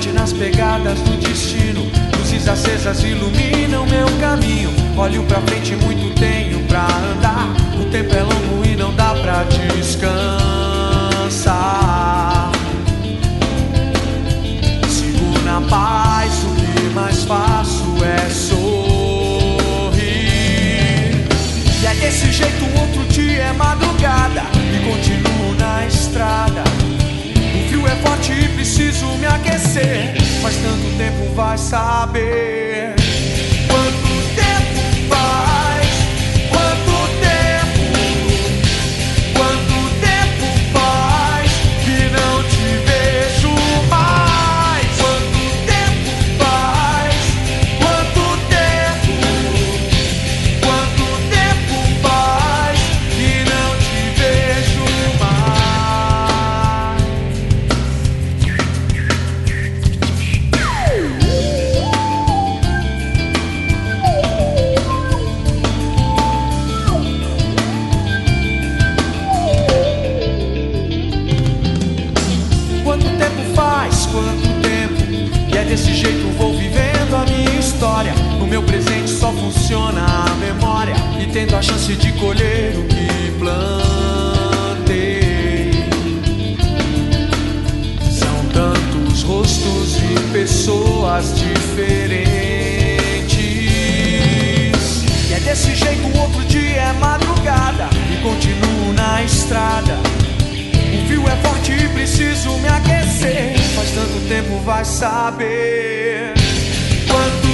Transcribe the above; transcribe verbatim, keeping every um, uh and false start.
bate nas pegadas do destino. Luzes acesas iluminam meu caminho. Olho pra frente, muito tenho pra andar. O tempo é longo e não dá pra descansar. Sigo na paz, o que mais faço é sorrir. E é desse jeito, um outro dia é madrugada e continuo na estrada. O frio é forte e preciso me aquecer. Faz tanto tempo, vai saber. Quanto tempo faz? Quanto tempo? Quanto tempo faz que não te vejo mais? Quanto tempo faz? Quanto tempo? Quanto tempo faz que não te vejo mais? Quanto tempo faz? Quanto tempo? E é desse jeito vou vivendo a minha história. No meu presente só funciona a memória e tendo a chance de colher o que plantei. São tantos rostos e pessoas diferentes. E é desse jeito, um outro dia é madrugada e continuo na estrada. O frio é forte e preciso me aquecer. Faz tanto tempo, vai saber. Quanto